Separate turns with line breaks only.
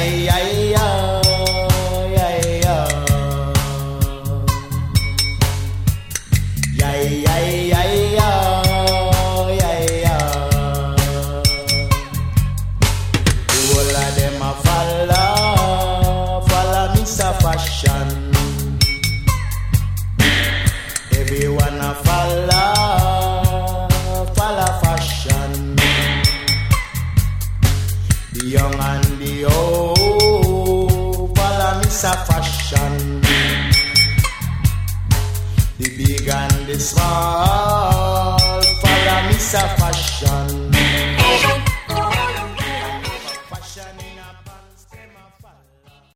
Everyone a follow fashion. The young and the old follow Mr. Fashion. The big and the small follow Mr. Fashion.